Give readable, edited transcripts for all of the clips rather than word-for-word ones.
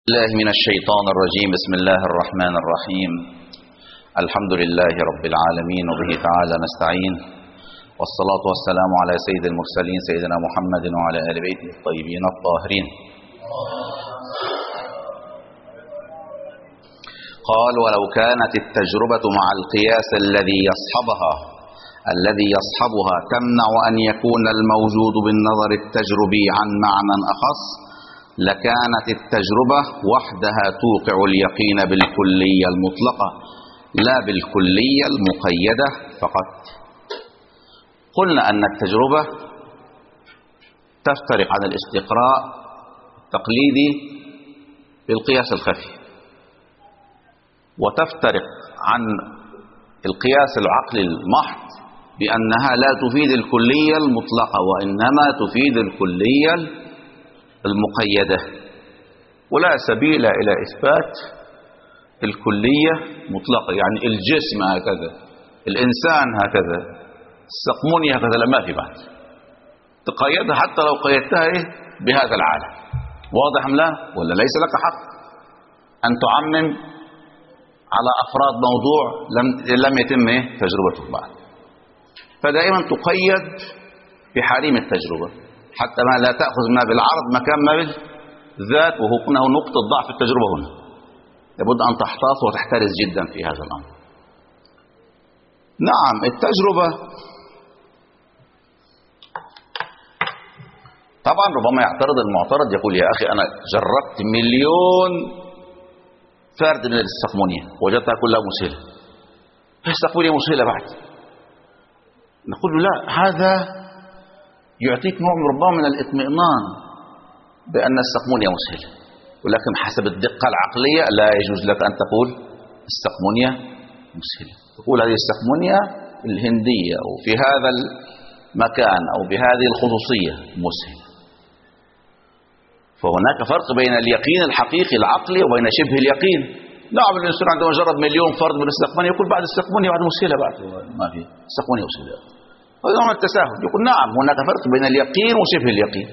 الله من الشيطان الرجيم. بسم الله الرحمن الرحيم. الحمد لله رب العالمين وبه تعالى نستعين، والصلاة والسلام على سيد المرسلين سيدنا محمد وعلى آل بيته الطيبين الطاهرين. قال: ولو كانت التجربة مع القياس الذي يصحبها تمنع أن يكون الموجود بالنظر التجربي عن معنى أخص، لكانت التجربة وحدها توقع اليقين بالكلية المطلقة لا بالكلية المقيدة فقط. قلنا أن التجربة تفترق عن الاستقراء التقليدي بالقياس الخفي، وتفترق عن القياس العقلي المحض بأنها لا تفيد الكلية المطلقة وإنما تفيد الكلية المقيدة، ولا سبيل إلى إثبات الكلية مطلقة. يعني الجسم هكذا، الإنسان هكذا، السقمونية هكذا، لا، ما في بعد تقيدها حتى لو قيدتها بهذا العالم. واضح أم لا؟ ولا ليس لك حق أن تعمم على أفراد موضوع لم يتم تجربته بعد، فدائما تقيد بحريم التجربة حتى ما لا تأخذ ما بالعرض مكان ما بالذات، وهو نقطة ضعف التجربة هنا. لابد أن تحتاط وتحترز جدا في هذا الأمر. نعم، التجربة طبعا ربما يعترض المعترض يقول: يا أخي أنا جربت 1,000,000 فرد من السقمونية وجدتها كلها مسهلة، السقمونية مسهلة بعد. نقول له: لا، هذا يعطيك نوع ربما من الاطمئنان بأن السقمونية مسهلة، ولكن حسب الدقة العقلية لا يجوز لك أن تقول السقمونية مسهلة. تقول هذه السقمونية الهندية أو في هذا المكان أو بهذه الخصوصية مسهلة. فهناك فرق بين اليقين الحقيقي العقلي وبين شبه اليقين. نعم، الإنسان عندما جرب 1,000,000 فرد من السقمونية يقول بعد السقمونية بعد مسهلة، بعد ما في السقمونية مسهلة. هذا نوع من التساهل. يقول نعم، هناك فرق بين اليقين وشبه اليقين.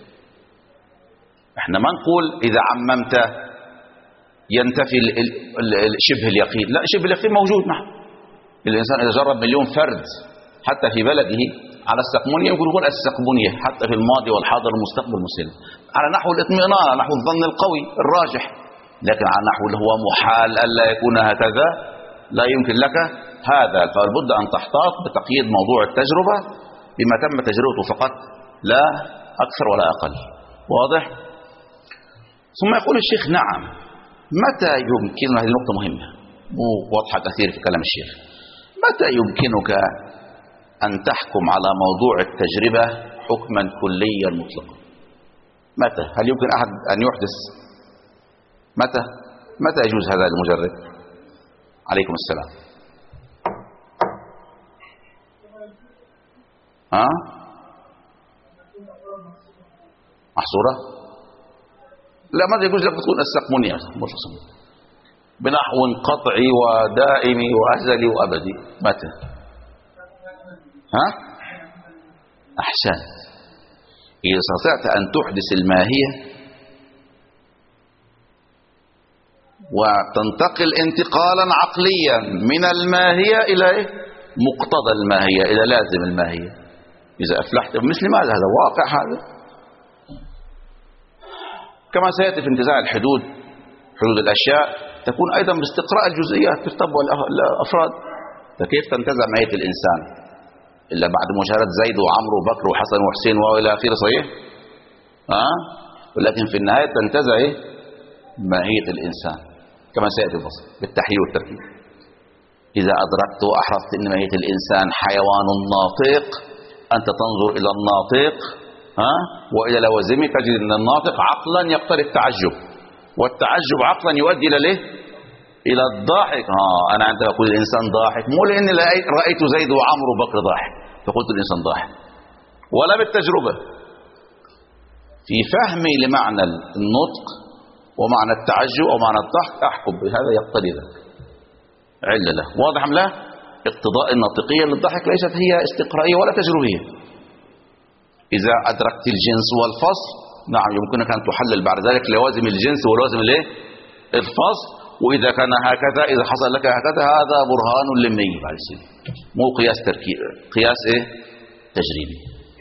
احنا ما نقول إذا عممت ينتفي شبه اليقين، لا، شبه اليقين موجود. نعم، الإنسان إذا جرب 1,000,000 فرد حتى في بلده على السقمونية يقول السقمونية حتى في الماضي والحاضر والمستقبل مسهل، على نحو الاطمئنان، على نحو الظن القوي الراجح. لكن على نحو اللي هو محال ألا يكون هكذا لا يمكن لك هذا. فالبد أن تحتاط بتقييد موضوع التجربة بما تم تجربته فقط، لا أكثر ولا أقل. واضح؟ ثم يقول الشيخ: نعم، متى يمكن، هذه نقطة مهمة واضحة كثير في كلام الشيخ، متى يمكنك أن تحكم على موضوع التجربة حكما كليا مطلقا؟ متى؟ هل يمكن أحد أن يحدث؟ متى يجوز هذا المجرب؟ عليكم السلام. محصورة؟ لا، ماذا يجوز لك تكون السقمونية بنحو قطعي ودائمي وأزلي وأبدي؟ متى؟ أحسنت. إذا استطعت أن تحدث الماهية وتنتقل انتقالا عقليا من الماهية إلى مقتضى الماهية، إلى لازم الماهية، إذا أفلحت مثل ماذا؟ هذا واقع. هذا كما سيأتي في انتزاع الحدود، حدود الأشياء تكون أيضا باستقراء الجزئيات ترتب الأفراد. فكيف تنتزع ماهية الإنسان إلا بعد مشاهدة زيد وعمرو وبكر وحسن وحسين وإلى آخره؟ صحيح؟ ولكن في النهاية تنتزع ماهية الإنسان كما سيأتي بالتحليل والتركيب. إذا أدركت وأحرصت أن ماهية الإنسان حيوان ناطق، أنت تنظر إلى الناطق وإلى لوازمه، تجد أن الناطق عقلا يقتضي التعجب، والتعجب عقلا يؤدي إلى الضاحك. أنا عندما أقول الإنسان ضاحك مو لأني رأيت زيد وعمرو وبكر ضاحك فقلت الإنسان ضاحك، ولا بالتجربة. في فهمي لمعنى النطق ومعنى التعجب ومعنى الضحك أحكم بهذا يقتضي ذلك علة له. واضح أم لا؟ اقتضاء الناطقية للضحك ليست هي استقرائية ولا تجربية. إذا أدركت الجنس والفصل نعم يمكنك أن تحلل بعد ذلك لوازم الجنس ولوازم الايه الفصل، وإذا كان هكذا إذا حصل لك هكذا هذا برهان لمي بعد السنة، مو قياس تركيب، قياس ايه تجريبي.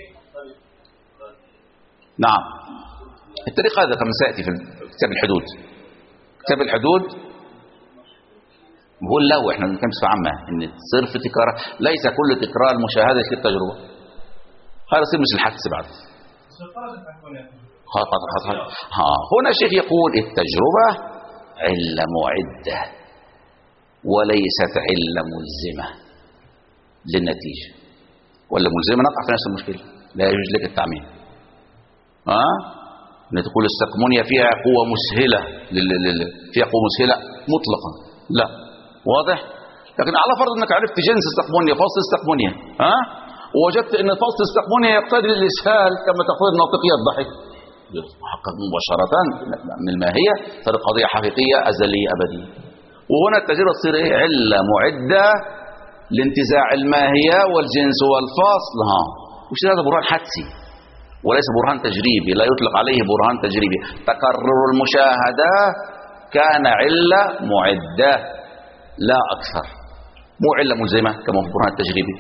نعم الطريق هذا كما سيأتي في كتاب الحدود. كتاب الحدود بقول له احنا بنتكلم بصفة عامة ان تصير في تكرار، ليس كل تكرار مشاهدة يصير تجربة، هذا يصير مثل الحدس بعد. هنا الشيخ يقول التجربة علة معدة وليست علة ملزمة للنتيجة، ولا ملزمة نقع في نفس المشكلة، لا يجوز لك التعميم. ان تقول السقمونية فيها قوة مسهلة فيها قوة مسهلة مطلقا، لا واضح. لكن على فرض انك عرفت جنس السقمونية فصل السقمونية ووجدت ان فصل السقمونية يقتضي الاسهال كما تقتضي الناطقية الضحك، يتحقق مباشرة من الماهية، صارت قضية حقيقية أزلية أبدية. وهنا التجربة تصير ايه علة معدة لانتزاع الماهية والجنس والفصل. وش هذا برهان حدسي وليس برهان تجريبي، لا يطلق عليه برهان تجريبي. تكرر المشاهدة كان علة معدة لا أكثر، مو علة ملزمة كما في البرهان التجريبي،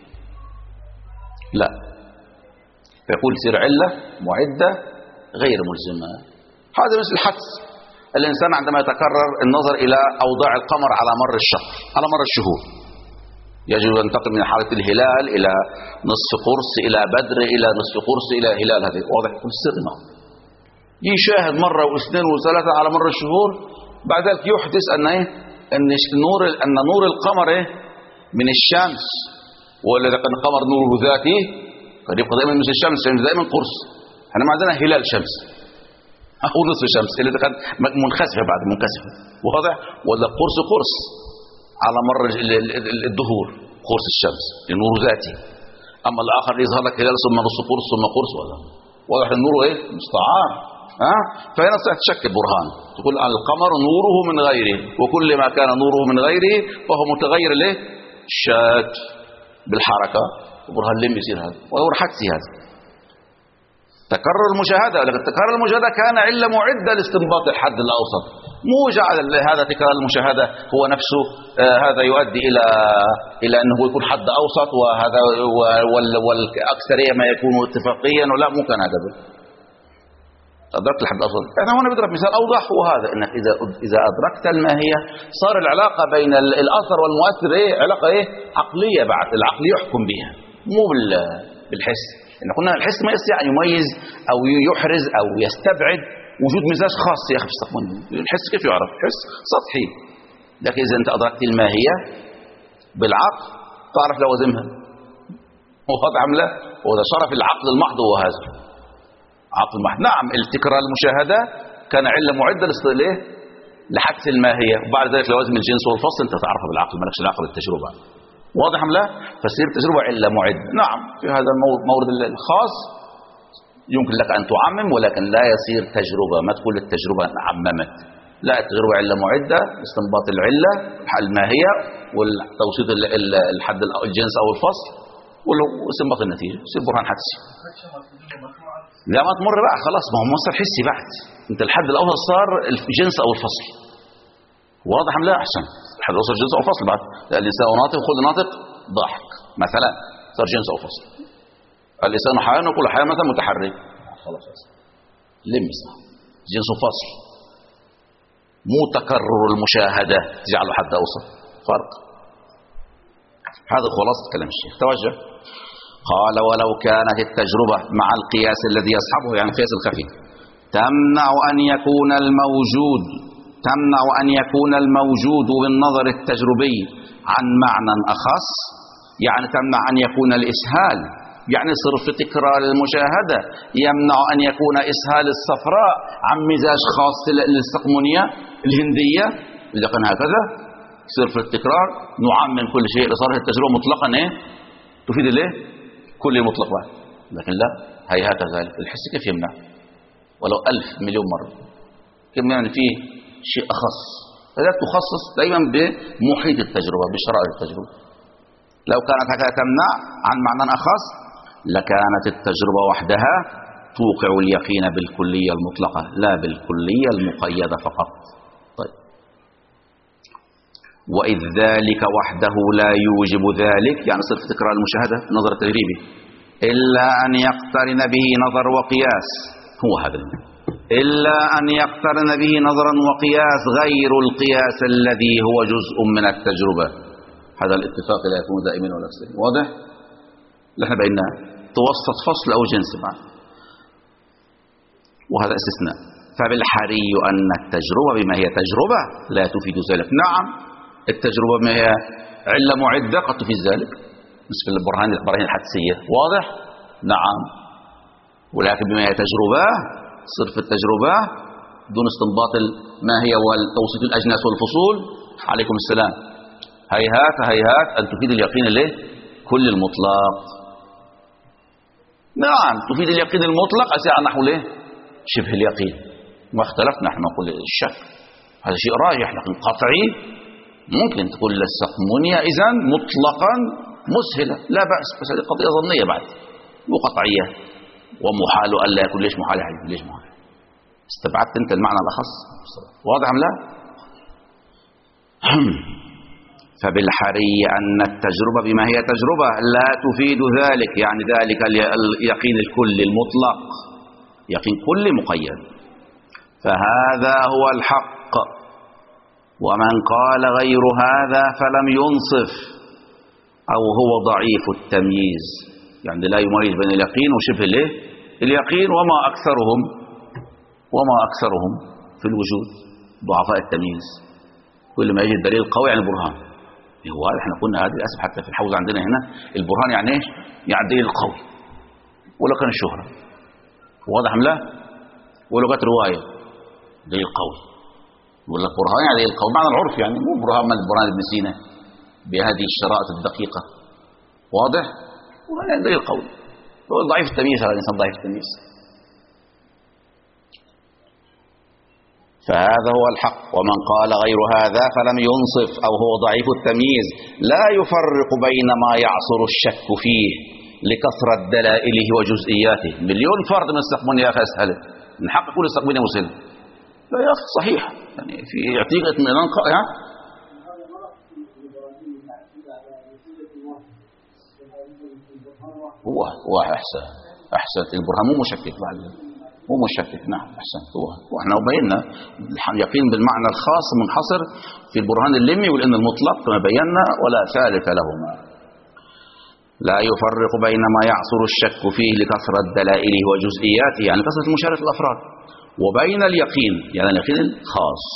لا. فيقول تصير علة معدة غير ملزمة. هذا مثل الحدس. الإنسان عندما يتكرر النظر إلى أوضاع القمر على مر الشهر على مر الشهور، يجب أن ينتقل من حالة الهلال إلى نصف قرص إلى بدر إلى نصف قرص إلى هلال، هذه واضح كل سر. يشاهد مرة واثنين وثلاثة على مر الشهور، بعد ذلك يحدث أن أن نور القمر من الشمس، ولا إذا كان القمر نوره ذاتي قد يبقى دائما مثل الشمس، دائما قرص. احنا ما عندنا هلال شمس او نصف شمس اللي كان منخسفه بعد منكسفه، واضح، ولا قرص قرص على مر الدهور، قرص الشمس لنور ذاتي. اما الاخر يظهر لك هلال ثم نصف قرص ثم قرص، ولا واضح النور مستعار. فهنا تشكل برهان تقول القمر نوره من غيره، وكل ما كان نوره من غيره فهو متغير شات بالحركه، وبرهان لم يصير هذا، وهو حدسي هذا. تكرر المشاهدة، لكن تكرر المشاهدة كان علة معدة لاستنباط الحد الأوسط، مو جعل هذا تكرار المشاهدة هو نفسه هذا يؤدي إلى أنه يكون حد أوسط، وهذا والأكثرية ما يكون اتفاقيا، ولا مو كان هذا. أدركت الحد الأوسط. احنا هنا بنضرب مثال أوضح، وهذا أنك إذا أدركت الماهية صار العلاقة بين الأثر والمؤثر علاقة عقلية، بعد العقل يحكم بها مو بالحس. إن قلنا الحس ما يستطيع أن يميز أو يحرز أو يستبعد وجود مزاج خاص يا أخي في السقمون. الحس كيف يعرف؟ حس سطحي. لكن إذا أنت أدركت الماهية بالعقل تعرف لوازمها، وهذا عمله، وهذا شرف العقل المحض، هو هذا عقل محض. نعم التكرار المشاهدة كان علة معدة لحدث الماهية، وبعد ذلك لوازم الجنس والفصل أنت تعرفها بالعقل، مالكش علاقة بالتجربة. واضح أم لا؟ فتصير تجربة علة معدة. نعم في هذا المورد الخاص يمكن لك أن تعمم، ولكن لا يصير تجربة. ما تقول التجربة عممت، لا، التجربة علة معدة، استنباط العلة الماهية والتوسيط الحد الجنس أو الفصل واستنباط النتيجة، يصير برهان حدسي. لا ما تمر بقى خلاص، ما هو مصدر حسي بعد. انت الحد الأوسط صار الجنس أو الفصل. واضح أم لا؟ أحسن. الحد الأوسط جنس أو فصل بعد. الإنسان ناطق، خذ ناطق ضاحك مثلا، صار جنس أو فصل. اللسان حيوان، وكل حيوان مثلا متحرك، خلاص لمس جنس فصل. مو تكرر المشاهدة تجعله حد أوسط، فرق. هذا خلاصة كلام الشيخ. توجه. قال ولو كانت التجربة مع القياس الذي يصحبه، يعني القياس الخفي، تمنع أن يكون الموجود بالنظر التجربي عن معنى أخص، يعني تمنع أن يكون الإسهال، يعني صرف تكرار المشاهدة يمنع أن يكون إسهال الصفراء عن مزاج خاص للسقمونية الهندية. إذا كان هكذا صرف التكرار نعمم كل شيء، لصارت التجربة مطلقا تفيد كل مطلق واحد. لكن لا، هيهات ذلك. الحس كيف يمنع؟ ولو 1000 مليون مرة كم يعني فيه شيء أخص، فذلك تخصص دائما بمحيط التجربة، بشرائط التجربة. لو كانت هكذا تمنع عن معنى أخص لكانت التجربة وحدها توقع اليقين بالكلية المطلقة لا بالكلية المقيدة فقط. طيب، وإذ ذلك وحده لا يوجب ذلك، يعني صرف تكرار المشاهدة النظر التجريبي، إلا أن يقترن به نظر وقياس، هو هذا إلا أن يقترن به نظرا وقياس غير القياس الذي هو جزء من التجربة. هذا الاتفاق لا يكون دائما ولا أكثر. واضح؟ نحن بيننا توسط فصل أو جنس بعد، وهذا استثناء. فبالحري أن التجربة بما هي تجربة لا تفيد ذلك. نعم، التجربة بما هي علة معدة قد تفيد ذلك مثل البراهين الحدسية. واضح؟ نعم. ولكن بما هي تجربة، صرف التجربة دون استنباط ما هي وتوصيف الأجناس والفصول. عليكم السلام. هيهات هيهات أن تفيد اليقين له كل المطلق. نعم، تفيد اليقين المطلق أسير نحو له شبه اليقين. ما اختلفنا، نحن نقول الشك هذا شيء راجح، لكن قطعي ممكن تقول للسقمونية إذن مطلقا مسهلة لا بأس، بس هذه قضية ظنية بعد مو قطعية. ومحال ألا يكون. ليش محال يا حبيبي؟ ليش محال؟ استبعدت أنت المعنى الأخص. واضح أم لا؟ فبالحري أن التجربة بما هي تجربة لا تفيد ذلك، يعني ذلك اليقين الكلي المطلق، يقين كلي مقيد. فهذا هو الحق، ومن قال غير هذا فلم ينصف أو هو ضعيف التمييز، يعني لا يميز بين اليقين وشبه له اليقين. وما أكثرهم في الوجود ضعفاء التمييز. كل ما يجد دليل قوي عن البرهان. هو احنا قلنا هذه للأسف حتى في الحوزة عندنا هنا البرهان يعني ايش؟ يعني الدليل القوي ولا كان الشهرة. واضح أم لا؟ ولو كانت رواية دليل قوي، يقول لك برهان يعني دليل قوي معنى العرف، يعني مو برهان من برهان ابن سينا بهذه الشرائط الدقيقة. واضح؟ وهذا دليل قوي. هو ضعيف التمييز، هذا الإنسان ضعيف التمييز. فهذا هو الحق، ومن قال غير هذا فلم ينصف أو هو ضعيف التمييز لا يفرق بين ما يعصر الشك فيه لكثرة دلائله وجزئياته. مليون فرد من السقمون يا أخي أسهل من حق كل السقمون مسلم. لا يا أخي صحيح، يعني في يعطيك اطمئنان قائع. هو أحسن البرهان مو مشكك بعد، مو مشكك. نعم أحسنت. وإحنا بينا اليقين بالمعنى الخاص منحصر في البرهان اللمي والإن المطلق كما بينا ولا ثالث لهما. لا يفرق بين ما يعصر الشك فيه لكثرة دلائله وجزئياته، يعني كثرة مشاركة الأفراد، وبين اليقين يعني اليقين الخاص.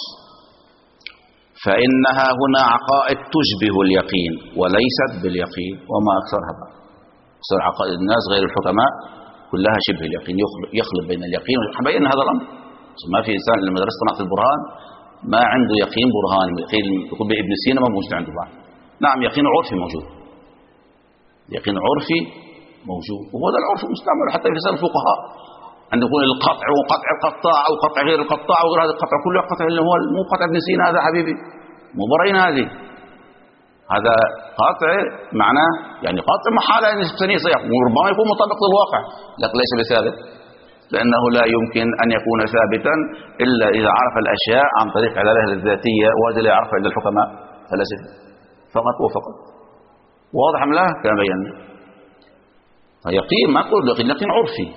فإنها هنا عقائد تشبه اليقين وليست باليقين، وما أكثرها بقى. أكثر عقائد الناس غير الحكماء كلها شبه اليقين، يخلط بين اليقين. بين هذا الأمر ما في إنسان لما درس صناعة البرهان ما عنده يقين برهاني. يقين يقول بابن سينا ما موجود عنده بعد. نعم يقين عرفي موجود، يقين عرفي موجود، وهو ده العرف المستعمل حتى في لسان الفقهاء. عند يقول القطع وقطع القطاع أو قطع غير القطاع وغير هذا القطع كله قطع اللي هو مو قطع ابن سينا هذا حبيبي، مو برين هذه. هذا قطع معناه يعني قطع محالة أن يصيح، وربما يكون مطابق للواقع لكن ليس بثابت، لأنه لا يمكن أن يكون ثابتا إلا إذا عرف الأشياء عن طريق علالها الذاتية، وهذا لا يعرفها إلا الحكماء فلسفة فقط وفقط. واضح أم لا؟ كما بينا. يقين ما أقول يقين عرفي.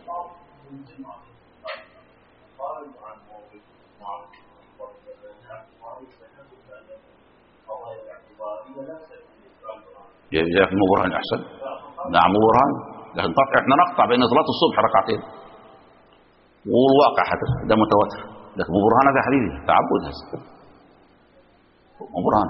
جاء في برهان أحسن. نعم برهان، لكن قطع احنا نقطع بين صلاة الصبح ركعتين والواقع حتى ده متواتر، لكن برهان هذا حبيبي تعبد هذا برهان.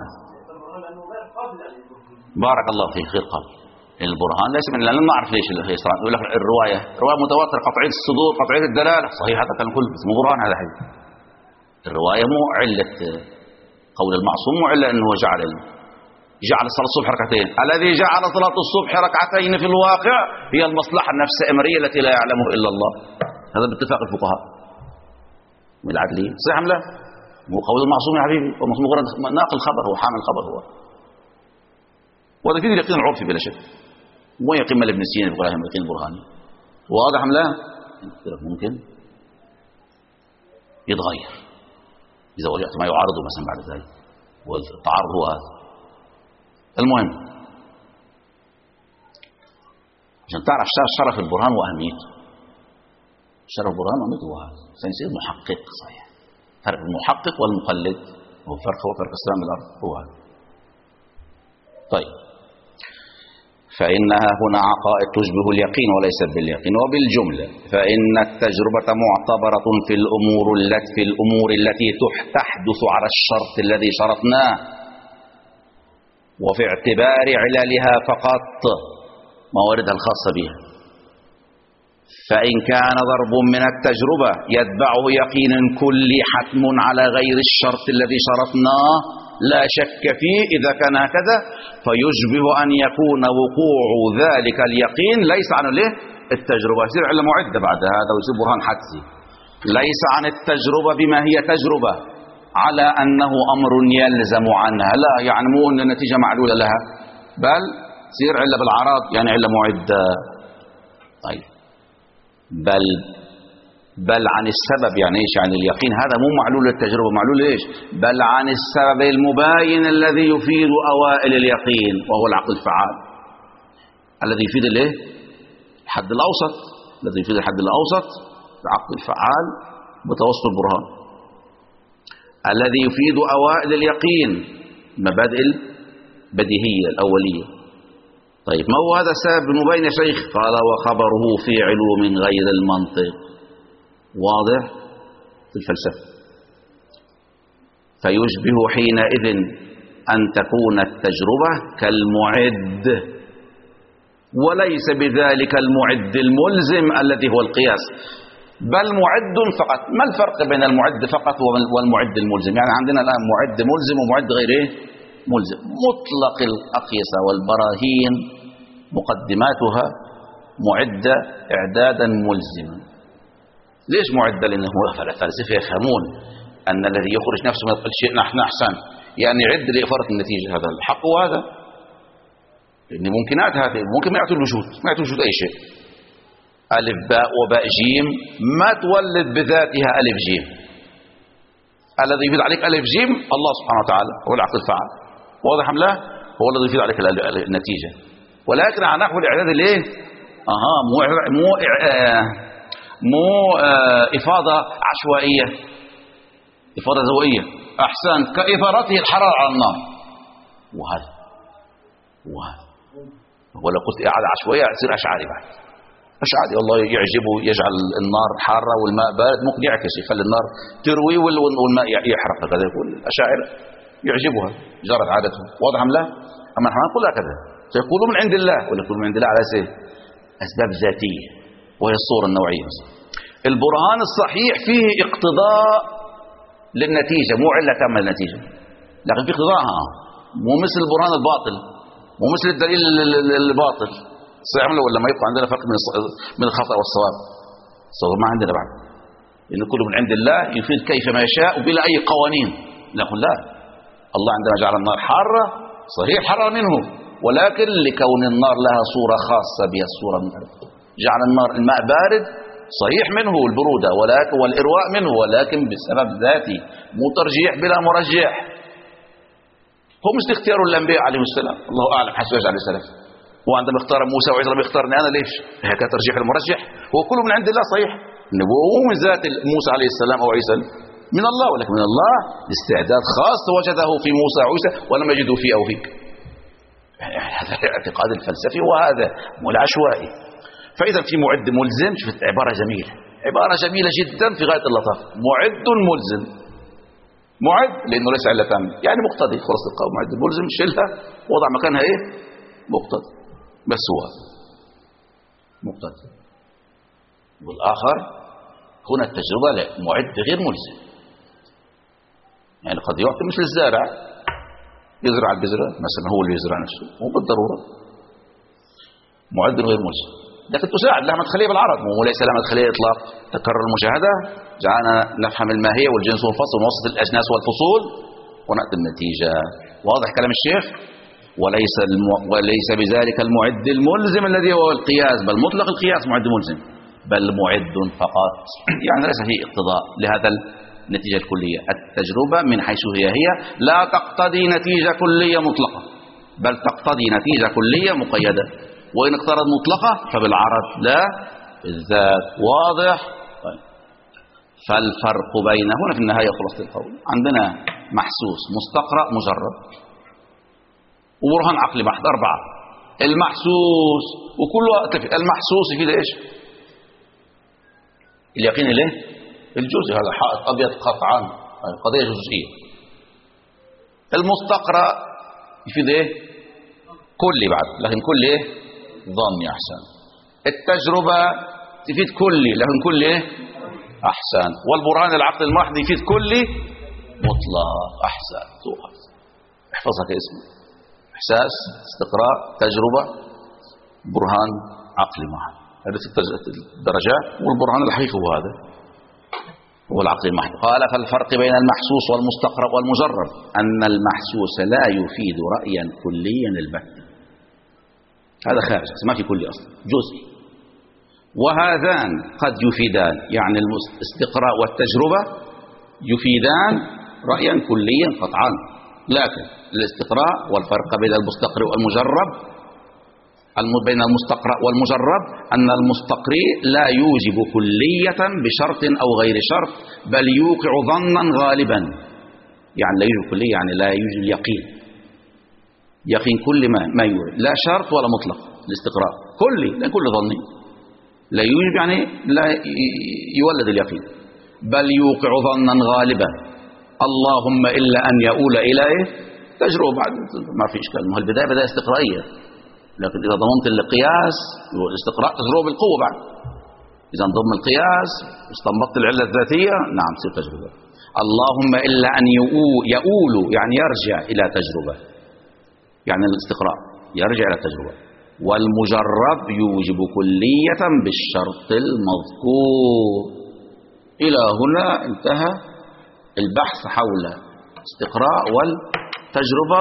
بارك الله فيك خير قال. البرهان ليس من لأن ما أعرف ليش الإسراء يقول لك الرواية متواتر قطعية الصدور قطعية الدلالة صحيح هذا كان كله، بس مو برهان هذا حبيبي. الرواية مو علة قول المعصوم، مو علة أنه جعل صلاة الصبح ركعتين. الذي جعل صلاة الصبح ركعتين في الواقع هي المصلحة النفس الأمرية التي لا يعلمه إلا الله. هذا باتفاق الفقهاء من العدلين. صحيح أم لا؟ مو قول المعصوم يا حبيبي، والمعصوم مجرد ناقل خبر، هو حامل خبر هو. وهذا فيه اليقين العرفي بلا شك، مو يقين مال ابن سينا بقول لهم يقين برهاني. واضح أم لا؟ ممكن يتغير إذا وجدت ما يعارضه مثلا بعد ذلك، والتعارض هو هذا. المهم عشان تعرف شرف البرهان وأهميته، شرف البرهان وأهميته هو هذا، سيصير محقق صحيح. فرق المحقق والمقلد هو فرق السماء والأرض هو هذا. طيب، فإنها هنا عقائد تشبه اليقين وليست باليقين. وبالجملة فإن التجربة معتبرة في الأمور التي تحدث على الشرط الذي شرطناه، وفي اعتبار عللها فقط، مواردها الخاصة بها. فإن كان ضرب من التجربة يتبعه يقين كلي حتم على غير الشرط الذي شرطناه لا شك فيه، إذا كان هكذا فيشبه أن يكون وقوع ذلك اليقين ليس عن التجربة، يصير علة معدة بعد هذا ويصير برهان حدسي، ليس عن التجربة بما هي تجربة على أنه أمر يلزم عنها، لا، يعني مو أن النتيجة معلولة لها، بل تصير علة بالعراض، يعني علة معدة. طيب، بل عن السبب، يعني ايش؟ يعني اليقين هذا مو معلول للتجربة، معلول ايش؟ بل عن السبب المباين الذي يفيد اوائل اليقين، وهو العقل الفعال الذي يفيد الايه؟ الحد الاوسط، الذي يفيد الحد الاوسط، العقل الفعال بتوسط البرهان الذي يفيد اوائل اليقين، مبادئ البديهية الاولية. طيب، ما هو هذا السبب المبين يا شيخ؟ قال: وخبره في علوم غير المنطق. واضح في الفلسفة. فيشبه حينئذ أن تكون التجربة كالمعد، وليس بذلك المعد الملزم الذي هو القياس، بل معد فقط. ما الفرق بين المعد فقط والمعد الملزم؟ يعني عندنا الآن معد ملزم ومعد غير ملزم. مطلق الأقيسة والبراهين مقدماتها معدة إعدادا ملزما. ليش معدة؟ لأنه الفلاسفة يفهمون أن الذي يخرج نفسه من الشيء نحن أحسن، يعني يعد لإفارة النتيجة. هذا الحق، وهذا لأن ممكنات هذه ممكن ما يعطي الوجود، ما يعطي الوجود أي شيء. ألف باء وباء جيم ما تولد بذاتها ألف جيم. الذي يفيد عليك ألف جيم الله سبحانه وتعالى، هو العقل الفعال. واضح أم لا؟ هو الذي يفيد عليك النتيجة. ولكن على نحو الإعداد الإيه؟ مو إفاضة عشوائية، إفاضة ذوقية. أحسن، كإفارته الحرارة على النار. وهذا ولو قلت إعادة عشوائية يصير أشعري بعد. أشعري الله يعجبه، يجعل النار حارة والماء بارد، ممكن يعكس، يخلي النار تروي والماء يحرق. هكذا يقول الأشاعرة، يعجبها، جرت عادتهم. واضح أم لا؟ أما نحن نقول هكذا، سيقولوا من عند الله، ولا يقولوا من عند الله على أسباب ذاتية، وهي الصورة النوعية. البرهان الصحيح فيه اقتضاء للنتيجة، مو علة تامة للنتيجة، لكن في اقتضاءها، مو مثل البرهان الباطل، مو مثل الدليل الباطل. صحيح ولا ما؟ يبقى عندنا فرق من الخطأ والصواب. الصواب ما عندنا بعد، لأن كله من عند الله يفيد كيفما يشاء وبلا أي قوانين. نقول لا، الله عندما جعل النار حارة صحيح حرر منه، ولكن لكون النار لها صورة خاصة بها، الصورة من الأرض. جعل النار الماء بارد صحيح منه البرودة ولكن والإرواء منه، ولكن بسبب ذاتي، مو ترجيح بلا مرجح. هو مش اختيار الأنبياء عليهم السلام، الله أعلم حسب يجعل السلف. وعندما اختار موسى وعيسى لم يختارني أنا، ليش؟ هكذا ترجيح المرجح. هو كله من عند الله صحيح، النبوة من ذات موسى عليه السلام أو عيسى من الله، ولكن من الله استعداد خاص وجده في موسى وعيسى ولم يجده في أو فيك. هذا الاعتقاد الفلسفي، وهذا مو العشوائي. فإذا في معد ملزم، شفت عبارة جميلة، عبارة جميلة جدا في غاية اللطافة. معد ملزم، معد لأنه ليس علة تامة، يعني مقتضي. خلاص القول معد ملزم، شيلها وضع مكانها ايه؟ مقتضي. بس هو مقتضي. والآخر هنا التجربة لا، معد غير ملزم. يعني قد يعطي مثل الزارع، يزرع البذرة مثلا، هو اللي يزرع نفسه، مو بالضرورة. معد غير ملزم، لكن تساعد لها مدخلية بالعرض، وليس لها مدخلية إطلاق. تكرر المشاهدة جعلنا نفهم الماهية والجنس والفصل ونوصف الأجناس والفصول ونأتي النتيجة. واضح كلام الشيخ؟ وليس بذلك المعد الملزم الذي هو القياس، بل مطلق القياس معد ملزم. بل معد فقط. يعني ليس فيه اقتضاء لهذا النتيجة الكلية. التجربة من حيث هي لا تقتضي نتيجة كلية مطلقة، بل تقتضي نتيجة كلية مقيدة، وإن اقترض مطلقة فبالعرض لا بالذات. واضح؟ طيب. فالفرق بينه هنا في النهاية خلاصة القول، عندنا محسوس مستقرأ مجرب وبرهان عقلي بحت 4. المحسوس وكله المحسوس يفيد ايش؟ اليقين الايه؟ الجزئي، هذا حائط ابيض قطعا، قضية جزئية. المستقرأ يفيد ايه؟ كلي بعد، لكن كل ايه؟ ظني. احسن. التجربة تفيد كلي لكن كل ايه؟ احسن. والبرهان العقل المحض يفيد كلي مطلق. احسن. احفظها كاسمه: احساس، استقراء، تجربة، برهان عقلي محض. هذه 6 درجات، والبرهان الحقيقي هو هذا، هو العقل المحض. قال: فالفرق بين المحسوس والمستقرأ والمجرب أن المحسوس لا يفيد رأيا كليا البتة، هذا خارج ما في كلي أصلا، جزئي. وهذان قد يفيدان، يعني الاستقراء والتجربة يفيدان رأيا كليا قطعا، لكن الاستقراء والفرق بين المستقرئ والمجرب، بين المستقرأ والمجرب أن المستقرئ لا يوجب كلية بشرط أو غير شرط، بل يوقع ظنا غالبا. يعني لا يوجب كلية يعني لا يوجب اليقين، يقين كل ما يوجب، لا شرط ولا مطلق. الاستقراء كلي لا كل ظني، لا يوجب يعني لا يولد اليقين، بل يوقع ظنا غالبا. اللهم إلا أن يؤول إلى إيه؟ تجربة. بعد ما في إشكال، ما البداية بداية استقرائية، لكن إذا ضمنت القياس الاستقراء تجربة بالقوة. بعد إذا انضم القياس واستنبطت العلة الذاتية، نعم تصير تجربة. اللهم إلا أن يؤول يعني يرجع إلى تجربة، يعني الاستقراء يرجع إلى التجربة. والمجرب يوجب كلية بالشرط المذكور. إلى هنا انتهى البحث حول استقراء والتجربة،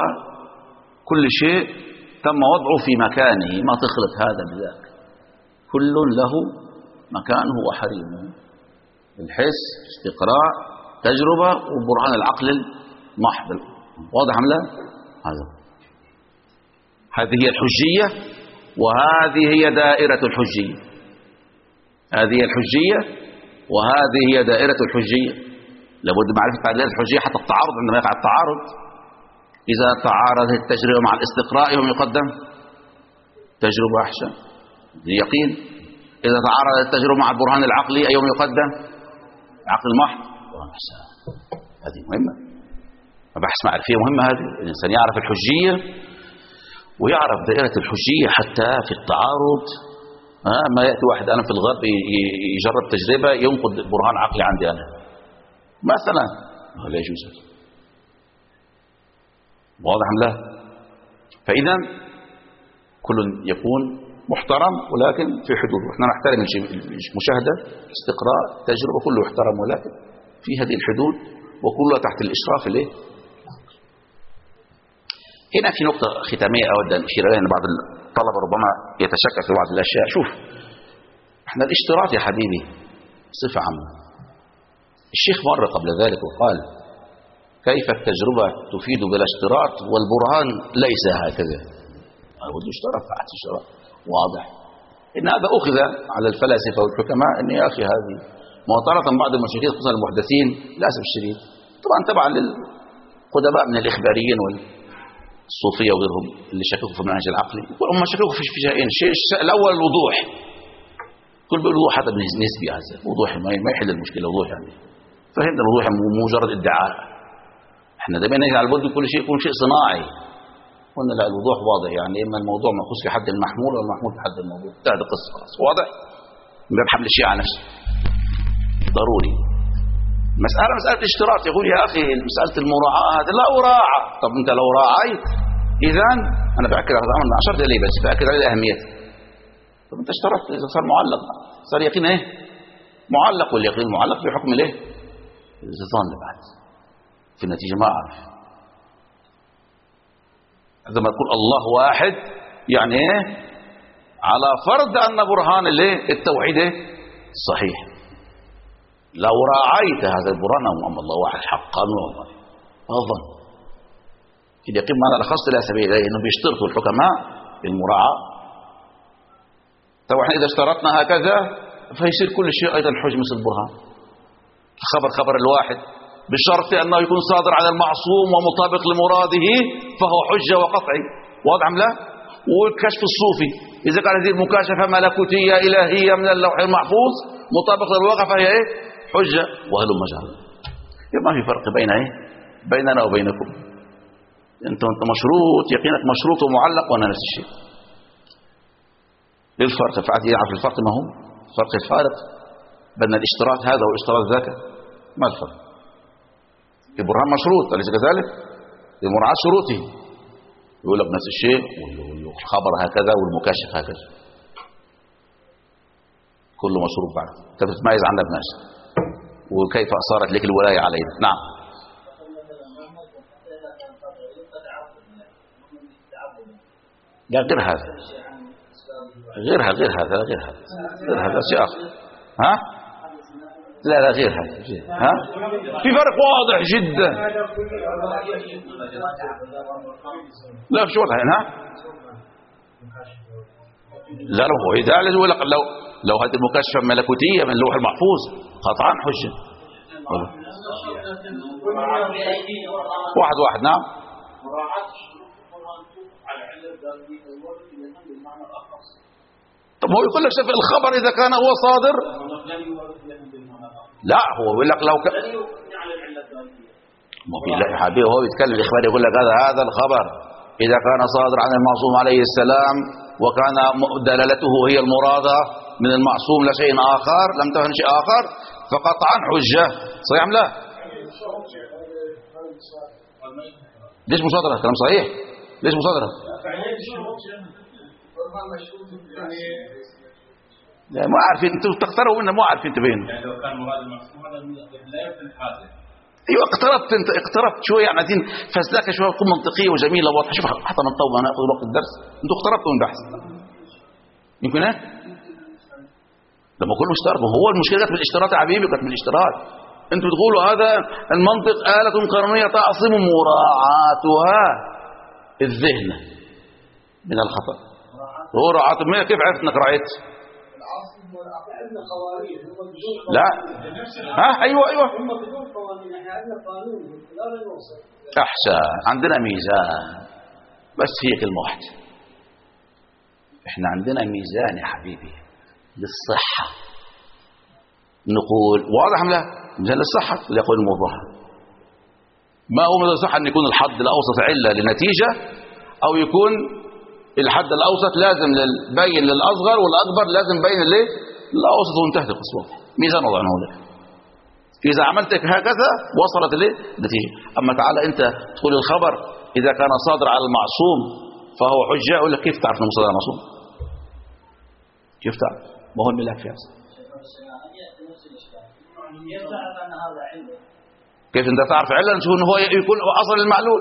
وكل شيء تم وضعه في مكانه، ما تخلط هذا بذاك، كل له مكانه وحريمه. الحس، استقراء، تجربة، وبرهان العقل المحض. واضح أم لا؟ هذه هي الحجية، وهذه هي دائرة الحجية. هذه الحجية وهذه هي دائرة الحجية. لابد معرفة دائرة الحجية حتى التعارض، عندما يقع التعارض، إذا تعارضت التجربة مع الاستقراء يوم يقدم تجربة أحسن اليقين. إذا تعارضت التجربة مع البرهان العقلي يوم يقدم عقل محض أحسن. هذه مهمة، مباحث معرفية مهمة. هذه الإنسان يعرف الحجية ويعرف دائرة الحجية حتى في التعارض. ما يأتي واحد أنا في الغرب يجرب تجربة ينقض برهان عقلي عندي أنا مثلا، لا يجوز. واضح أم لا؟ فإذا كل يكون محترم ولكن في حدود. احنا نحترم المشاهدة، استقراء، تجربة، كله يحترم ولكن في هذه الحدود، وكلها تحت الإشراف الايه؟ هنا في نقطة ختامية أود أن أشير إليها، أن بعض الطلبة ربما يتشكك في بعض الأشياء. شوف، احنا الاشتراط يا حبيبي صفة عامة. الشيخ مر قبل ذلك وقال: كيف التجربة تفيد بلا اشتراط والبرهان ليس هكذا. أقول اشتراط فعلت اشتراط واضح. إن هذا أخذ على الفلاسفة والحكماء، إن يا أخي هذه معترضا بعض المشايخ خصوصا المحدثين للأسف الشديد، طبعا تبعا للقدماء من الإخباريين والصوفية وغيرهم اللي شككوا في المنهج العقلي. هم شككوا في شيئين: الشيء الأول الوضوح، كل بالوضوح هذا نسبي، هذا وضوح ما يحل المشكلة. وضوح يعني فهمنا الوضوح مجرد ادعاء. احنا دائما نجعل بده كل شيء يكون شيء صناعي. قلنا لا، الوضوح واضح، يعني اما الموضوع مأخوذ في حد المحمول او المحمول في حد الموضوع، هذا قصه خلاص واضح. من باب حمل الشيء على نفسه ضروري. مسألة اشتراط، يقول يا اخي مسألة المراعاة هذا لا أراعى. طب انت لو راعيت اذا انا باكد على الامر، اشرت اليه بس باكد على اهميته. طب انت اشترطت، اذا صار معلق صار يقين ايه؟ معلق، واليقين معلق بحكم الايه؟ الظن. بعد في النتيجة ما أعرف. عندما تقول الله واحد يعني إيه؟ على فرض أن برهان التوحيد صحيح. لو راعيت هذا البرهان أمام الله واحد حقا والله أظن اليقين معنى الخاص لا سبيل إليه، إنه بيشترطوا الحكماء المراعاة. طبعا إذا اشترطنا هكذا فيصير كل شيء أيضا حجة مثل البرهان. خبر الواحد بشرط أنه يكون صادر عن المعصوم ومطابق لمراده فهو حجة وقطعي، واضح أم لا؟ والكشف الصوفي إذا كانت هذه المكاشفة ملكوتية إلهية من اللوح المحفوظ مطابق للواقع فهي حجة. وهل مجال ما في فرق بين بيننا وبينكم. انت مشروط يقينك مشروط ومعلق وانا نفس الشيء. ايه الفرق؟ فعاد يعرف الفرق ما هو فرق الفارق بين الاشتراط هذا والاشتراط ذاك. ما الفرق؟ البرهان مشروط أليس كذلك؟ لمراعاة شروطه يقول لك نفس الشيء والخبر هكذا والمكاشف هكذا كله مشروط. بعد انت بتتميز عن الناس وكيف صارت لك الولاية علينا. نعم. لا غير هذا غير هذا شيء آخر. ها؟ لا غير هذا. ها؟ في فرق واضح جدا. لا شو وضع هنا؟ لا هو إذا يقول لك لو هذه المكاشفة ملكوتية من اللوح المحفوظ قطعا حجة. واحد. نعم. طب هو يقول لك شوف الخبر إذا كان هو صادر. لا هو يقول لك لو ما في لا يا حبيبي هو يتكلم الإخبار يقول لك هذا الخبر إذا كان صادر عن المعصوم عليه السلام وكان دلالته هي المرادة من المعصوم لا شيء آخر لم تفهم شيء آخر فقطعا حجة. صحيح أم لا؟ ليش مصادرة؟ كلام صحيح. ليش مصادرة؟ لا ما عارفين انتوا تقتربوا منه، مو عارفين تبين. يعني لو كان مراد المعصوم هذا لا يمكن حاجة. ايوه اقتربت شويه يعني عايزين فزلكه شويه تكون منطقيه وجميله وواضحه. شوف حتى نطول ناخذ وقت الدرس. انتوا اقتربتوا من البحث يمكن لما كله اشترط. هو المشكله كانت بالاشتراط يا حبيبي، كانت بالاشتراط. انتوا بتقولوا هذا المنطق آلة قانونيه تعصم مراعاتها الذهن من الخطأ. هو رعاة المية كيف عرفت انك رأيت؟ لا ايوه هم بدون قوانين، احنا عندنا قانون لا نوصل. احسن عندنا ميزان. بس هي كلمه واحده، احنا عندنا ميزان يا حبيبي للصحه. نقول واضح ام لا؟ ميزان للصحه يقول الموضوع ما هو ميزان الصحه ان يكون الحد الاوسط عله لنتيجه او يكون الحد الاوسط لازم بين للاصغر والاكبر لازم بين الاوسط وانتهت القصه. ميزان وضعناه لك. اذا عملت هكذا وصلت النتيجه. اما تعالى انت تقول الخبر اذا كان صادر على المعصوم فهو حجه، اقول لك كيف تعرف انه صادر على المعصوم؟ كيف تعرف؟ ما هو الملاك في هذا. كيف انت تعرف عله؟ نشوف انه هو يكون اصل المعلول.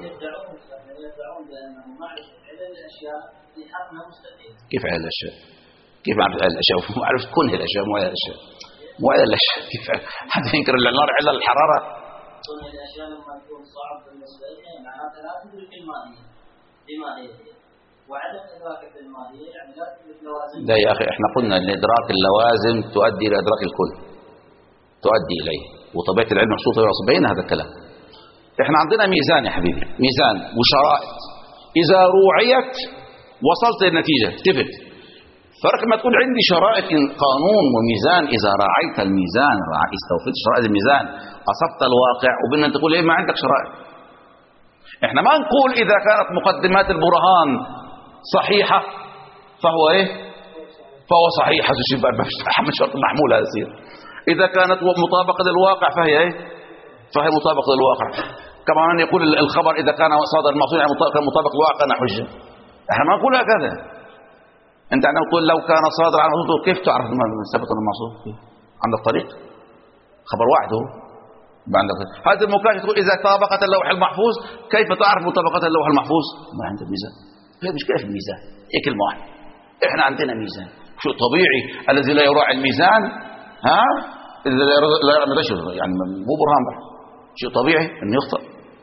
كيف علل الاشياء؟ كيف معرفة علل الاشياء؟ معرفة كنه الاشياء مو علل الاشياء. مو علل الاشياء. كيف حد ينكر النار علل الحرارة؟ كنه الاشياء لما يكون صعب بالنسبة لك معناته لا تدرك الماهية بماهيتها، وعدم ادراك الماهية يعني لا تدرك لوازم. لا يا اخي احنا قلنا ان ادراك اللوازم تؤدي الى ادراك الكل. تؤدي اليه، وطبيعة العلم مبسوطة بين هذا الكلام. احنا عندنا ميزان يا حبيبي، ميزان وشرائط. إذا روعيت وصلت للنتيجة تفت. فرق ما تقول عندي شرائط قانون وميزان. إذا راعيت الميزان استوفيت شرائط الميزان أصبت الواقع. وبدنا تقول إيه ما عندك شرائط. إحنا ما نقول إذا كانت مقدمات البرهان صحيحة فهو إيه؟ فهو صحيح. هذا الشيء محمد شرط محمول هذا يصير. إذا كانت مطابقة للواقع فهي إيه؟ فهي مطابقة للواقع. كما أن يقول الخبر إذا كان صادر المعصوم يعني مطابق للواقع كان حجة. احنا ما نقول هكذا. انت عندما تقول لو كان صادر عن المعصوم كيف تعرف ثبت المعصوم؟ عندك طريق خبر واحد هو. عندك هذه المكاشفة تقول إذا طابقت اللوح المحفوظ كيف تعرف مطابقة اللوح المحفوظ؟ ما عندك ميزان. هي مشكلة في الميزان. هي كلمة واحدة. احنا عندنا ميزان. شيء طبيعي الذي لا يراعي الميزان الذي لا يراعي يعني مو برهان بقى. شيء طبيعي انه يخطئ.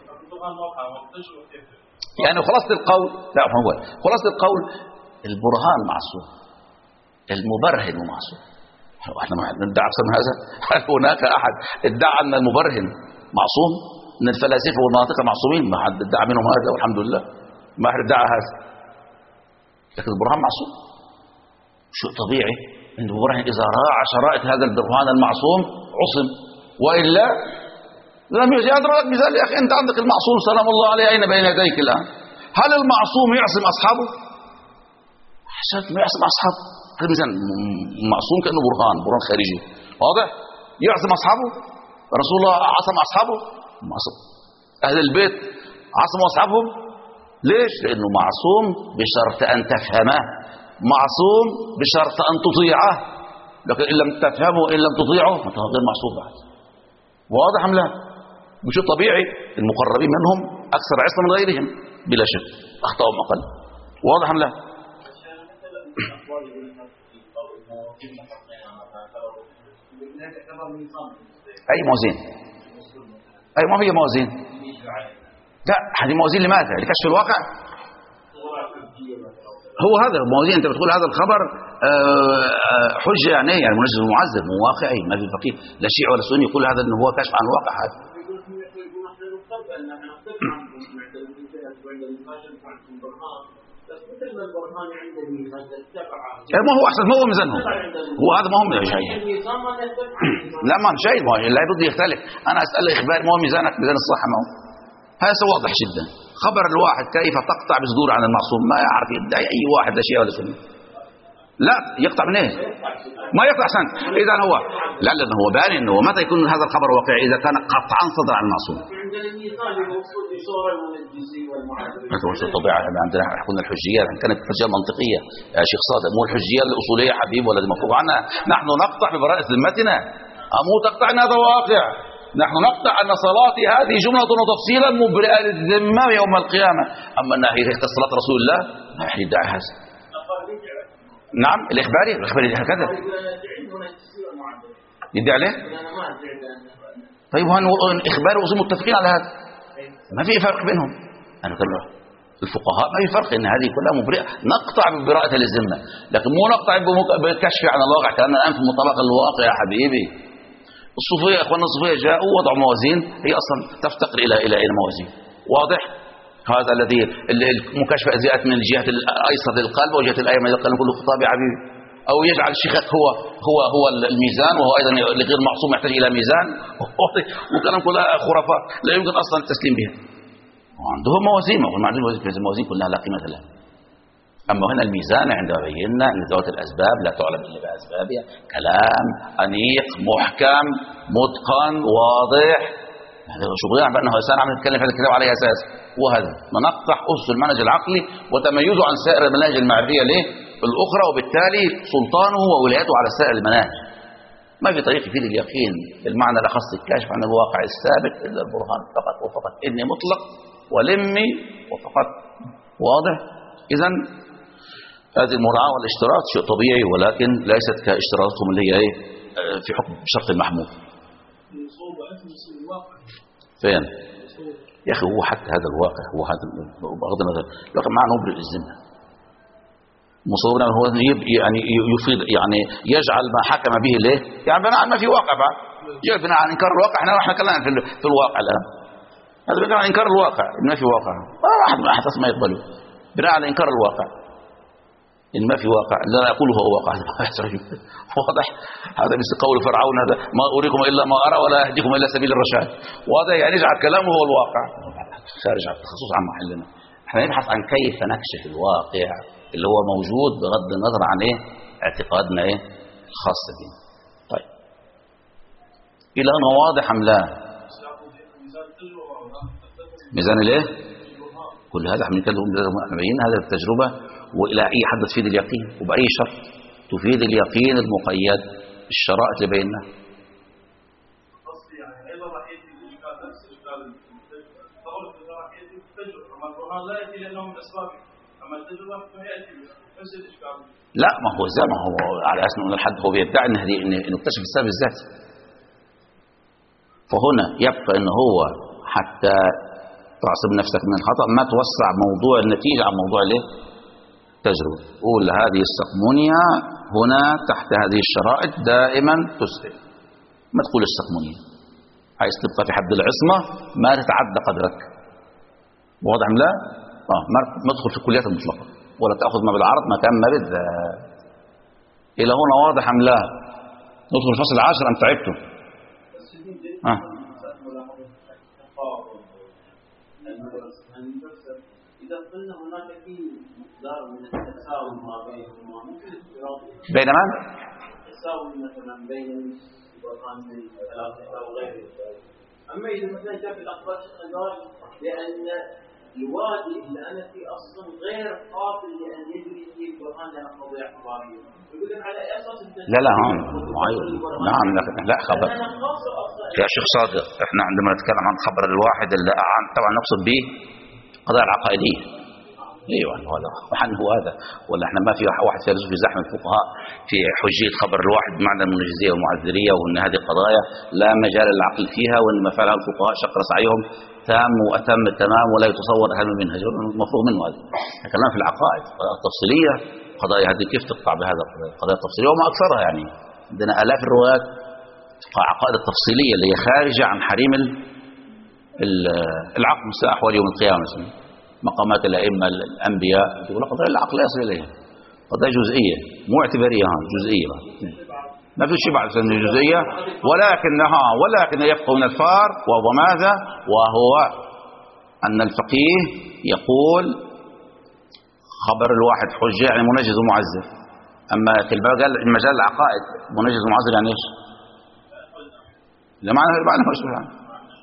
يعني خلاصة القول، لا هو خلاصة القول البرهان معصوم، المبرهن معصوم. احنا ما ندعي اكثر من هذا؟ هل هناك احد ادعى ان المبرهن معصوم؟ ان الفلاسفه والمناطق معصومين؟ ما حد ادعى منهم هذا والحمد لله، ما حد ادعى هذا. لكن البرهان معصوم. شيء طبيعي ان المبرهن اذا راعى شرائط هذا البرهان المعصوم عصم، والا لم يجي. اضرب مثال يا اخي، انت عندك المعصوم سلام الله عليه اين بين يديك الان؟ هل المعصوم يعصم اصحابه؟ حسب ما يعصم اصحابه. الميزان معصوم كانه برهان خارجي واضح. يعصم اصحابه؟ رسول الله عصم اصحابه؟ معصوم. اهل البيت عصموا اصحابهم؟ ليش؟ لانه معصوم بشرط ان تفهمه، معصوم بشرط ان تطيعه. لكن ان لم تفهمه ان لم تطيعه فانت غير معصوم بعد. واضح ام لا؟ مش طبيعي المقربين منهم اكثر عصمه من غيرهم بلا شك، اخطاهم اقل. واضح ام لا؟ اي موازين، اي ما هي موازين؟ لا هذه موازين لماذا؟ لكشف الواقع. هو هذا موازين. انت بتقول هذا الخبر حجه يعني ايه؟ يعني منزل المعذب، مو واقعي. ما في فقيه لا شيعي ولا سني يقول هذا انه هو كشف عن الواقع. هذا ما هو احسن، ما هو ميزانهم، هو هذا ما هو شيء. لا ما شيء، ما لا بده يختلف. انا اسال اخبار ما هو ميزانك ميزان الصحه، ما هو هذا واضح جدا. خبر الواحد كيف تقطع بصدور عن المعصوم، ما يعرف يدعي اي واحد لا شيء ولا سنه. لا يقطع من ايه؟ ما يقطع سنة. اذا هو لا لانه هو بان انه متى يكون هذا الخبر واقعي؟ اذا كان قطعا صدر عن المعصوم. طبيعي عندنا قلنا الحجيه كانت حجيه منطقيه يا شيخ صادق، مو الحجيه الاصوليه حبيب ولا مفروغ عنها. نحن نقطع ببراءه ذمتنا، مو تقطع ان هذا واقع. نحن نقطع ان صلاتي هذه جمله وتفصيلا مبرئه للذمه يوم القيامه. اما انها هي صلاه رسول الله ما يدعي هذا. نعم الإخباري هكذا يدعي عليه. طيب هو الإخباري وهم متفقين على هذا، ما في فرق بينهم. أنا كله الفقهاء ما في فرق، إن هذه كلها مبرئة. نقطع ببراءة للذمة، لكن مو نقطع بالكشف عن الواقع كأننا الآن في مطابقة الواقع يا حبيبي. الصوفية إخواننا الصوفية جاءوا وضعوا موازين هي أصلا تفتقر إلى موازين. واضح؟ هذا الذي المكاشفة جاءت من الجهة الأيسر للقلب وجهة الأيمن للقلب كله خطاب يا حبيبي. أو يجعل الشيخ هو الميزان، وهو أيضا لغير معصوم يحتاج إلى ميزان وكلام كلها خرافات لا يمكن أصلا التسليم بها. وعندهم موازين، الموازين كلها لا قيمة لها. أما هنا الميزان عندما بينا أن ذوات الأسباب لا تعلم إلا بأسبابها، كلام أنيق محكم متقن واضح. هذا شغلنا بأنه إنسان عم يتكلم في هذا الكتاب على أساس، وهذا ننقح أسس المنهج العقلي وتميزه عن سائر المناهج المعرفية الأخرى، وبالتالي سلطانه وولايته على سائر المناهج. ما في طريق يفيد اليقين بالمعنى الأخص الكاشف عن الواقع الثابت إلا البرهان فقط وفقط. إني مطلق ولمي وفقط. واضح؟ إذن هذه المراعاة والاشتراط شيء طبيعي، ولكن ليست كاشتراطهم اللي هي في حكم شرط المحمود. فين يا أخي؟ هو حتى هذا الواقع، هو هذا بغض النظر، لكن معنى مبرئ الذمة. مصورنا هو يعني يفيد، يعني يجعل ما حكم به ليه، يعني بناء ما في واقع بعد، يجعل بناء عن إنكار الواقع. احنا كلامنا في الواقع الآن، هذا بناء عن إنكار الواقع، ما في واقع. ما أحد ما يقبله بناء على إنكار الواقع. إن ما في واقع لا أقوله هو واقع. واضح؟ هذا مثل قول فرعون هذا ما أريكم إلا ما أرى ولا أهديكم إلا سبيل الرشاد. واضح؟ يعني يجعل كلامه هو الواقع خارج عن التخصص عن محلنا. احنا نبحث عن كيف نكشف الواقع اللي هو موجود بغض النظر عن اعتقادنا الخاص بنا. طيب إلى أنه واضح أم لا؟ ميزان الايه؟ كل هذا احنا بنبين هذا التجربة، وإلى أي حد تفيد اليقين، وبأي شرط تفيد اليقين المقيد الشرائط اللي بيننا. قصدي يعني أيضا راح يأتي الإشكال نفس إشكال التجربة، راح يأتي التجربة، أما البرهان لا يأتي لأنه من أسبابه، أما التجربة فيأتي نفس الإشكال. لا، ما هو زي ما هو على أساس أن الحد هو بيدعي إنه اكتشف السبب الذاتي، فهنا يبقى إنه هو حتى تعصب نفسك من الخطأ ما توسع موضوع النتيجة عن موضوع التجربة. قول هذه السقمونية هنا تحت هذه الشرائط دائما تسرع، ما تقول السقمونية عايز تبقى في حد العصمة ما تتعدى قدرك. واضح أم لا؟ ما تدخل في الكليات المطلقة ولا تأخذ ما بالعرض مكان ما بد. إلى هنا واضح أم لا؟ ندخل الفصل 10 أم تعبتم؟ إذا قلنا هناك في مقدار من التساوي ما بينهما ممكن بين من؟ التساوي مثلا بين البرهان من ثلاثة أو غيره. أما إذا مثلا جاء في الأخبار قال لأن الوادي اللي أنا فيه أصلا غير قابل لأن يجري فيه البرهان لأن قضية اعتبارية. يقول لك على أساس لا نعم لا خبر يا شيخ صادق. احنا عندما نتكلم عن خبر الواحد اللي طبعا نقصد به القضايا العقائدية. ايوه هو هذا ولا احنا ما في واحد فيلسوف في زحمه الفقهاء في حجيه خبر الواحد بمعنى المنجزيه والمعذريه وان هذه قضايا لا مجال للعقل فيها وان ما فعله الفقهاء شقر سعيهم تام واتم التمام ولا يتصور اهم منها. المفروض منه هذا الكلام في العقائد التفصيليه. قضايا هذه كيف تقطع بهذا القضايا التفصيليه وما اكثرها. يعني عندنا الاف الروايات عقائد التفصيليه اللي هي خارجه عن حريم العقل مثل احوال يوم القيامه مثلا مقامات الائمه الانبياء يقول قضايا العقل لا يصل اليها قضايا جزئيه مو اعتباريه جزئيه ما في شيء بعد سنه جزئيه ولكن يبقى من الفارق وهو ماذا؟ وهو ان الفقيه يقول خبر الواحد حجه يعني منجز ومعزر. اما في المجال العقائد منجز ومعزر يعني ايش؟ لا معنى مش عنه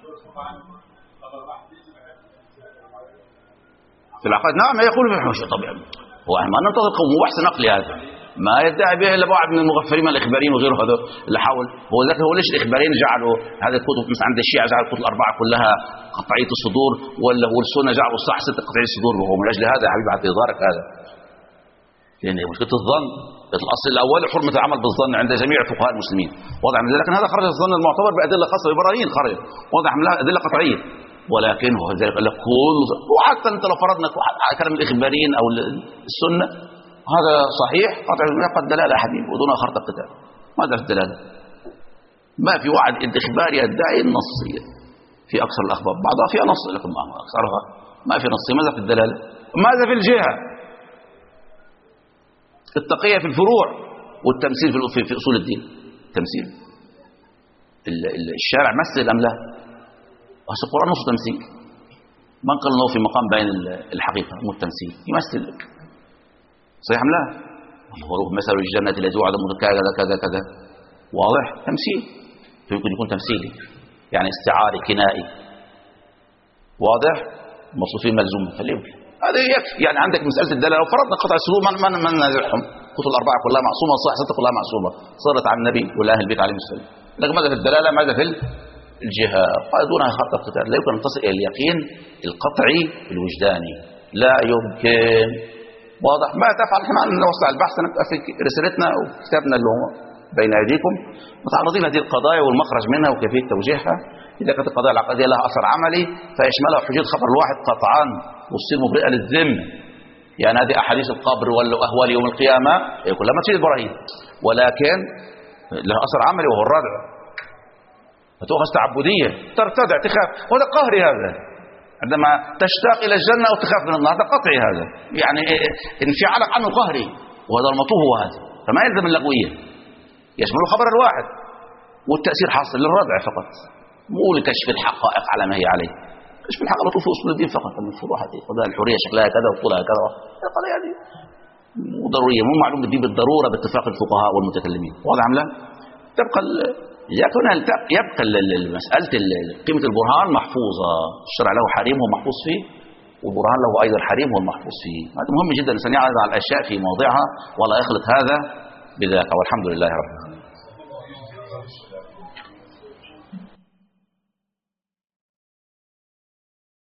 في العقائد. نعم يقول في الحوشة طبيعي هو ما ننتظر قوم بحث نقلي هذا ما يدعي به الا بعض من المغفلين من الاخباريين وغيره هذا اللي حاول هو ذاك هو ليش الاخباريين جعلوا هذه الكتب مثل عند الشيعة جعلوا الكتب الاربعه كلها قطعيه الصدور ولا والسنه جعلوا الصح 6 قطعيه الصدور وهو من اجل هذا يا حبيبي حتى يظهرك هذا لان مشكله الظن الاصل الاول حرمه العمل بالظن عند جميع فقهاء المسلمين. واضح من ذلك هذا خرج الظن المعتبر بادله خاصه ببراهين خرج واضح من ادله قطعيه ولكن هو ذلك قال لك كل وحتى انت لو فرضنا كلام الاخباريين او السنه هذا صحيح قطع يبقى الدلاله يا حبيبي ودون خرط القتال. ماذا في الدلاله؟ ما في واحد الاخبار يدعي النصيه في اكثر الاخبار بعضها فيها نص لكن اكثرها ما في نصيه. ماذا في الدلاله؟ ماذا في الجهه؟ التقيه في الفروع والتمثيل في اصول الدين. تمثيل الشارع مثل ام لا؟ بس القرآن نص تمثيل. من قال انه في مقام بين الحقيقة مو التمثيل يمثل لك صحيح ام لا؟ هو مثل الجنة التي وعد كذا كذا كذا واضح تمثيل يمكن يكون تمثيلي يعني استعاري كنائي واضح مصروفين ملزوم فليمكن هذا يكفي. يعني عندك مسألة الدلالة لو فرضنا قطع الصدور من نازعهم كتب الأربعة كلها معصومة صح 6 كلها معصومة صارت عن النبي والأهل البيت عليهم السلام. لكن ماذا في الدلالة ماذا في الجهة قال دونها خط القتال. لا يمكن أن تصل إلى اليقين القطعي الوجداني لا يمكن. واضح ما تفعل احنا نوسع البحث في رسالتنا وكتابنا اللي هو بين أيديكم متعرضين هذه القضايا والمخرج منها وكيفية توجيهها. إذا كانت القضايا العقدية لها أثر عملي فيشملها حجية خبر الواحد قطعا وتصير مبرئة للذم. يعني هذه أحاديث القبر وأهوال يوم القيامة كلها ما تفيد إبراهيم ولكن لها أثر عملي وهو الردع فتؤخذ تعبدية ترتدع تخاف وهذا قهري. هذا عندما تشتاق إلى الجنة وتخاف من النار هذا قطعي هذا يعني انفعالك عنه قهري وهذا المطلوب هو هذا. فما يلزم اللغوية يشمل خبر الواحد والتأثير حاصل للردع فقط مو لكشف الحقائق على ما هي عليه. كشف الحقائق مطلوب في أصول الدين فقط من الفروع هذه قضايا الحرية شكلها كذا وطولها كذا القضايا هذه مو ضرورية مو معلوم بالدين بالضرورة باتفاق الفقهاء والمتكلمين. واضح أم لا؟ تبقى يبقى مسألة قيمة البرهان محفوظة. الشرع له حريم هو محفوظ فيه والبرهان له أيضا حريم هو المحفوظ فيه. هذا مهم جدا الإنسان يعرض على الأشياء في موضعها ولا يخلط هذا بذاك والحمد لله رب العالمين.